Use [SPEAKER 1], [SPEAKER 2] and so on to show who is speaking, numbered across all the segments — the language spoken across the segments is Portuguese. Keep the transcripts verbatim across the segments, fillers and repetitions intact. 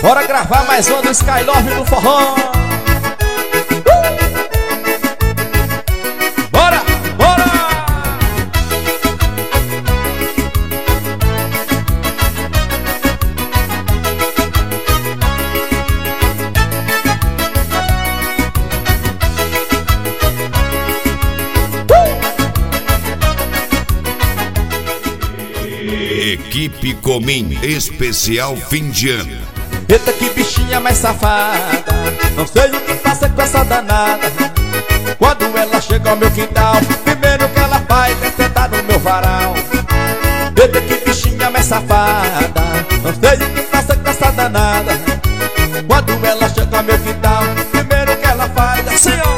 [SPEAKER 1] Bora gravar mais uma do Skylove no forró. Bora, bora!
[SPEAKER 2] Equipe Comim, especial fim de ano.
[SPEAKER 1] Eita, que bichinha mais safada, não sei o que passa com essa danada. Quando ela chega ao meu quintal, primeiro que ela faz é sentar no meu varal. Eita, que bichinha mais safada, não sei o que passa com essa danada. Quando ela chega ao meu quintal, primeiro que ela faz assim, ó.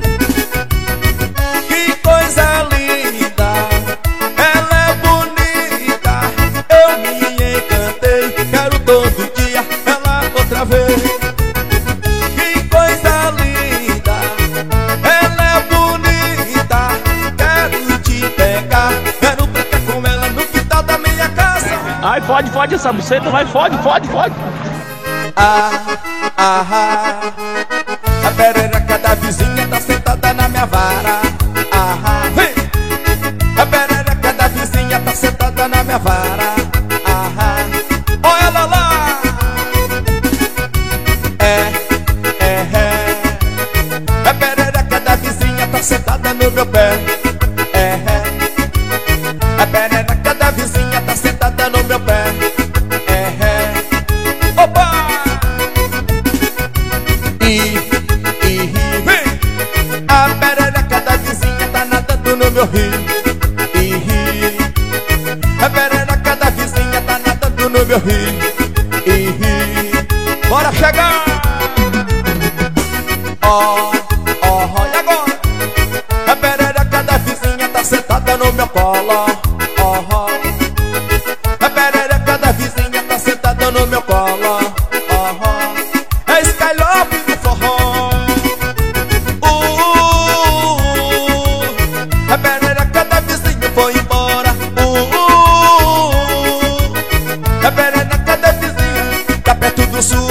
[SPEAKER 1] Que coisa linda, ela é bonita, eu me encantei, quero todo dia outra vez. Que coisa linda, ela é bonita, quero te pegar, quero brincar com ela no quintal da minha casa.
[SPEAKER 3] Ai, fode, fode essa buceta, vai, fode, fode, fode.
[SPEAKER 1] Ah, ah, ah, a perereca da vizinha tá sentada na minha vara. Ah, ah, vem. A perereca da vizinha tá sentada na minha vara. Ah, ah, olha ela lá. É, é, é. A perereca da vizinha tá sentada no meu pé. É, é. A perereca da vizinha tá sentada no meu pé. É, é. Opa! E, e, vem! A perereca da vizinha tá nadando no meu rio. E, e. A perereca da vizinha tá nadando no meu rio. E, e. Bora chegar! Ó, ó, e agora? A perereca da vizinha tá sentada no meu colo. Ó, ó. A perereca da vizinha tá sentada no meu colo. Ó, ó. É Skylove no forró. Uh, uh, uh. A perereca da vizinha foi embora. Uh, uh, uh. A perereca da vizinha tá perto do sul.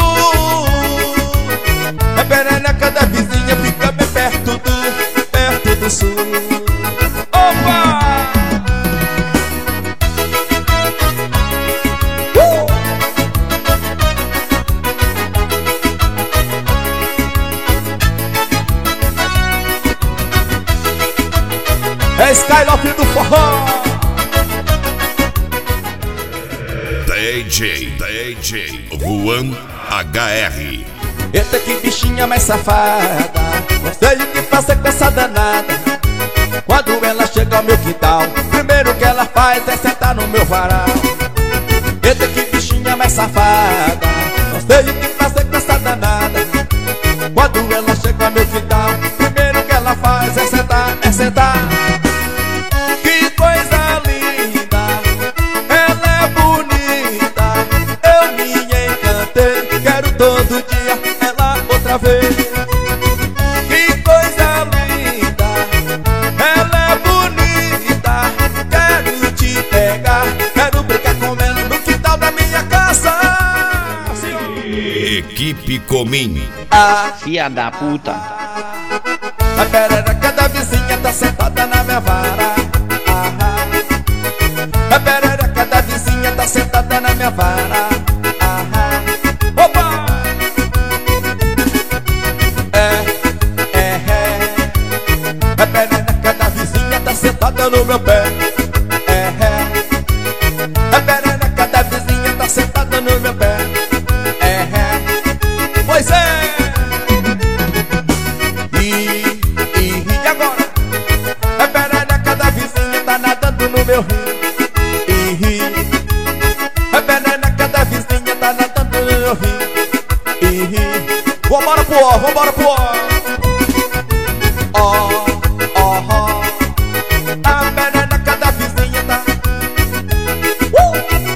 [SPEAKER 1] A perereca da vizinha fica bem perto do, perto do sul. Opa! Uh! É Skylove do forró.
[SPEAKER 2] D J, D J Juan H R.
[SPEAKER 1] Eita, que bichinha mais safada, não sei o que passa com essa danada. Quando ela chega ao meu quintal, primeiro que ela faz é sentar no meu varal. Eita, que bichinha mais safada, não sei o que passa com essa danada. Quando ela chega ao meu quintal, primeiro que ela faz é sentar, é sentar. Que coisa linda, ela é bonita, eu me encantei, quero todo dia outra vez. Que coisa linda, ela é bonita, quero te pegar, quero brincar com ela no quintal da minha casa.
[SPEAKER 2] Equipe Comim.
[SPEAKER 1] Ah,
[SPEAKER 3] Filha da puta.
[SPEAKER 1] a perereca da vizinha tá sentada na minha vara. Ah, ah. A perereca da vizinha tá sentada na minha vara. Ah, ah. Opa! A perereca da vizinha tá sentada no meu pé. É, é. A perereca da vizinha tá sentada no meu pé. É, é. Pois é. E, e, e agora? A perereca da vizinha tá nadando no meu rio. E, e. A perereca da vizinha tá nadando no meu rio. E, e. Vambora pro ó, vambora pro ó. Ó. A perereca da vizinha tá uh!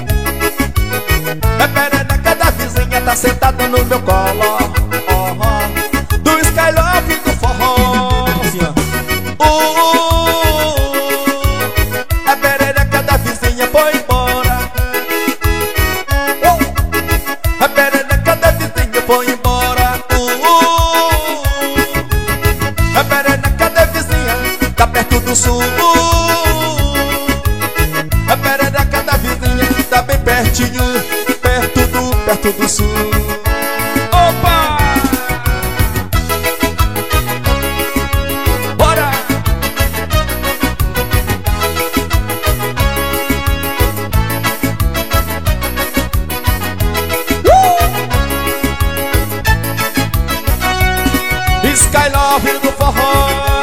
[SPEAKER 1] A perereca da vizinha tá sentada no meu colo. Oh, oh. Do Skylove do forró. uh, uh, uh. A perereca da vizinha foi embora. uh! A perereca Porto do Sul. Opa! Bora! Uh! Skylove do forró.